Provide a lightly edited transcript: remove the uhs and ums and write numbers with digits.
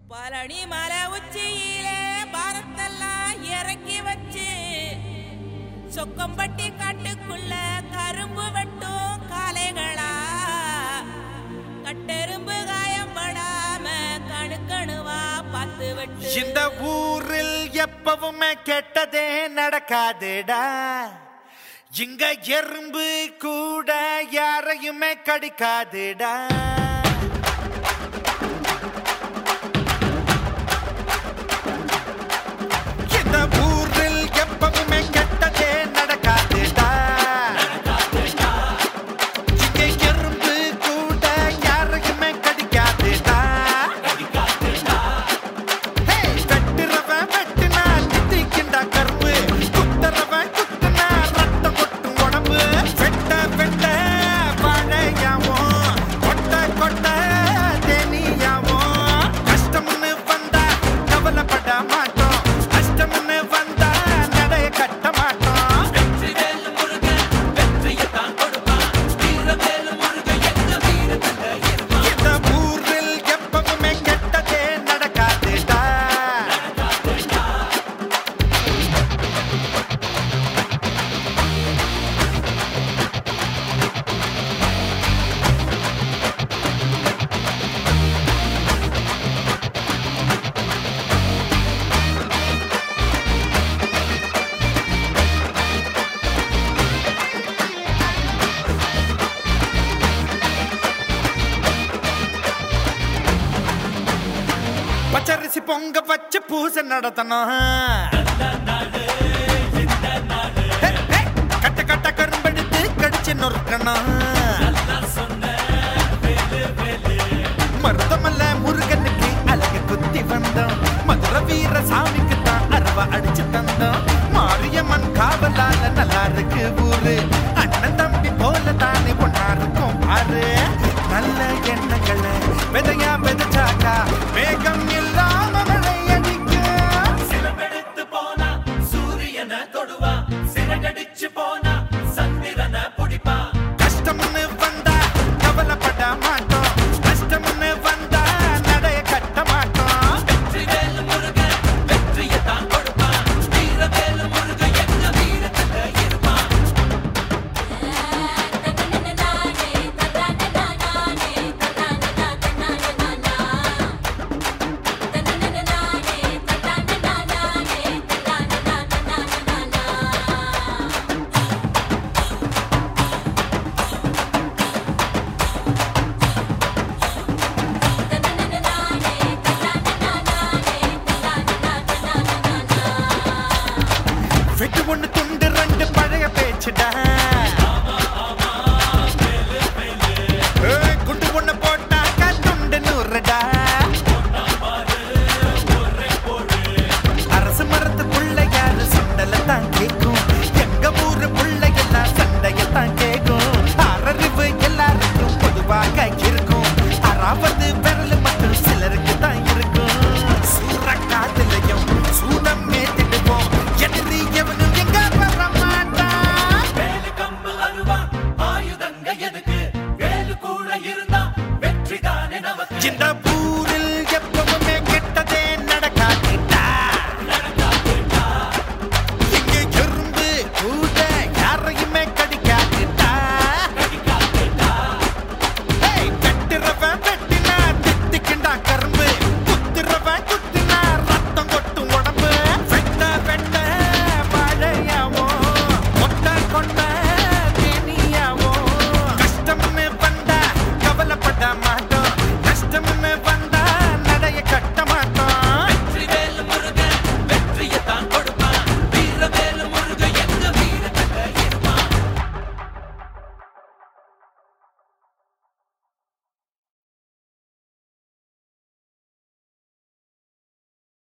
பழனி மலை உச்சியிலே பாரத்தெல்லாம் இறக்கி வச்சு சொக்கம்பட்டி காட்டுக்குள்ள கரும்பு வெட்டும் காளைகளா கட்டெரும்பு காயப்படாம கணுக்கணுவா பார்த்து வெட்டு. இந்த ஊரில் எப்பவுமே கெட்டதே நடக்காதுடா. இங்க எறும்பு கூட யாரையுமே கடிக்காதுடா. இந்த ஊரில் எப்பவுமே கெட்டதே நடக்காதுடா. இங்க எறும்பு கூட யாரையுமே கடிக்காதுடா. வெட்டுறவன் வெட்டுனா தித்திக்கிண்டா கரும்பு, குத்துறவன் குத்துனா ரத்தம் கொட்டும் உடம்பு. வெட்ட வெட்ட வாழையாவும் கொட்ட கொட்ட தேனியாவும். கஷ்டம்னு வந்தா கவலைப்பட மாட்டோம், கஷ்டம்னு வந்தா நடைய கட்ட மாட்டோம். இந்த ஊரில் எப்பவுமே கெட்டதே நடக்காதுடா. பச்சரிசி பொங்க வச்சு பூசை நடத்தணும். கட்ட கட்ட கரும்பெடுத்து கடிச்சு நொறுக்கணும். மருதமல்ல முருகனுக்கு அழகு குத்தி வந்தோம். மதுரை வீர சாமிக்கு தான் அருவா அடிச்சு தந்தோம். மாரியம்மன் காவலால நல்லா இருக்கு ஊரு. அண்ணன் தம்பி போல தானே ஒன்னா இருக்கும் பாரு. நல்ல எண்ணங்களை விதையா விதைச்சாக்கா வேகம்